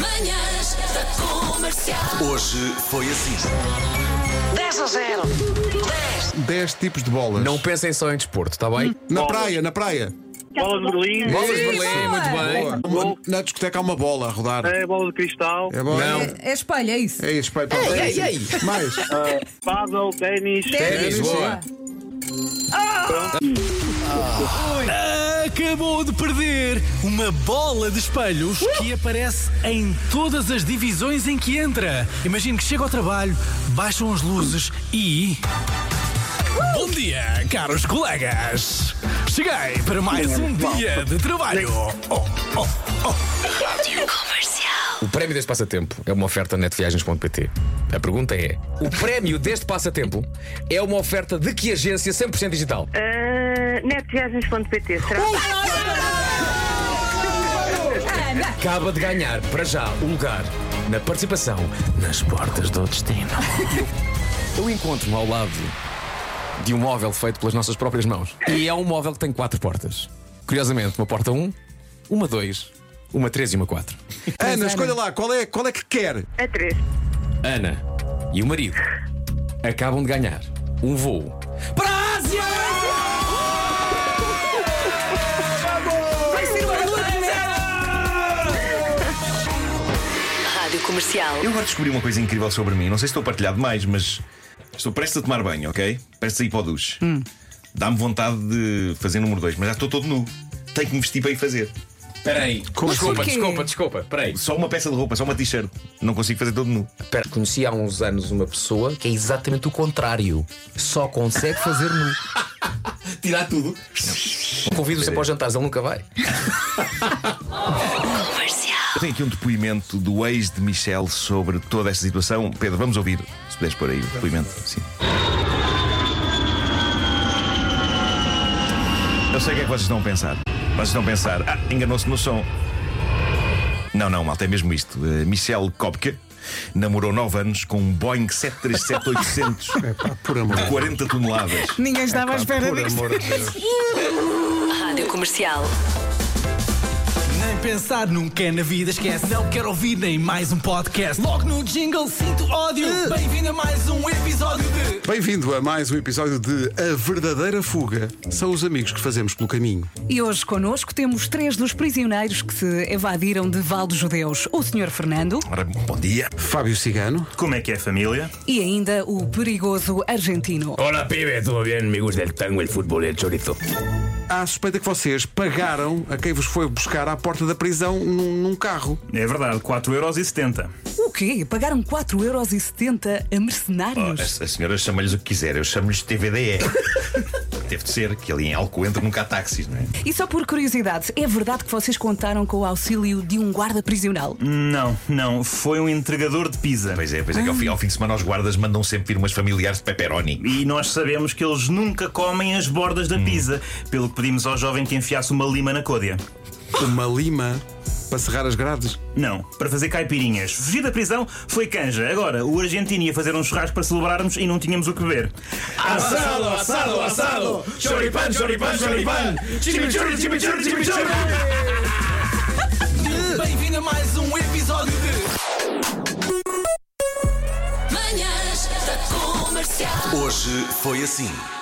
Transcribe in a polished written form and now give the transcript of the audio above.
Manhãs da Comercial. Hoje foi assim. 10-0. 10 tipos de bolas. Não pensem só em desporto, está bem? Na praia. Bola de Berlim, Bolas de Berlim, muito bem. Boa. Na discoteca há uma bola a rodar. bola de cristal, É bola. Não. É espelho, é isso? É espelho. Ei. Mais. paddle, ténis. Ténis, boa. Acabou de perder uma bola de espelhos que aparece em todas as divisões em que entra. Imagine que chega ao trabalho, baixam as luzes e... Bom dia, caros colegas! Cheguei para mais um dia de trabalho. Rádio Comercial. O prémio deste passatempo é uma oferta netviagens.pt. A pergunta é: o prémio deste passatempo é uma oferta de que agência 100% digital? Netviagens.pt, será? Acaba de ganhar, para já, o lugar na participação nas portas do destino. Eu encontro-me ao lado de um móvel feito pelas nossas próprias mãos. E é um móvel que tem 4 portas. Curiosamente, uma porta 1, uma 2, uma 3 e uma 4. Ana, escolha lá, qual é que quer? A 3. Ana e o marido acabam de ganhar um voo para a Ásia! Rádio Comercial. Eu agora descobri uma coisa incrível sobre mim. Não sei se estou a partilhar demais, mas estou prestes a tomar banho, ok? Prestes a ir para o duche. Dá-me vontade de fazer número 2, mas já estou todo nu. Tenho que me vestir para ir fazer. Espera aí. Desculpa. Espera aí. Só uma peça de roupa, só uma t-shirt. Não consigo fazer todo nu. Conheci há uns anos uma pessoa que é exatamente o contrário. Só consegue fazer nu. Tirar tudo. Convido-o sempre aos jantares, ele nunca vai. Comercial. Eu tenho aqui um depoimento do ex de Michelle sobre toda esta situação. Pedro, vamos ouvir. Se puderes pôr aí o depoimento. Sim. Eu sei o que é que vocês estão a pensar. Vocês estão a pensar, enganou-se no som. Não, malta, é mesmo isto. Michelle Kopke namorou 9 anos com um Boeing 737-800 Por amor de 40 toneladas. Ninguém estava à espera Por disso. amor de Deus. Rádio Comercial. Nem pensar nunca na vida, esquece. Não quero ouvir nem mais um podcast. Logo no jingle sinto ódio. Bem-vindo a mais um episódio de... Bem-vindo a mais um episódio de A Verdadeira Fuga. São os amigos que fazemos pelo caminho. E hoje connosco temos 3 dos prisioneiros que se evadiram de Val dos Judeus. O Sr. Fernando Ora, bom dia. Fábio Cigano. Como é que é, família? e ainda o perigoso argentino. Olá, pibe, tudo bem? Me gusta el tango, el fútbol e el chorizo. Há a suspeita que vocês pagaram a quem vos foi buscar à porta da prisão num carro. É verdade, 4,70€. O quê? Pagaram 4,70€ a mercenários? A senhora chama-lhes o que quiser, eu chamo-lhes TVDE. Deve de ser que ali em Alcoentre nunca há táxis, não é? E só por curiosidade, é verdade que vocês contaram com o auxílio de um guarda prisional? Não, foi um entregador de pizza. Pois é que ao fim de semana os guardas mandam sempre vir umas familiares de pepperoni. E nós sabemos que eles nunca comem as bordas da pizza, pelo que pedimos ao jovem que enfiasse uma lima na côdea. Uma lima para serrar as grades. Não, para fazer caipirinhas. Fugir da prisão foi canja. Agora, o argentino ia fazer um churrasco para celebrarmos e não tínhamos o que beber. Assado! Choripan! Chimichurri! Bem-vindo a mais um episódio de... Manhãs da Comercial. Hoje foi assim.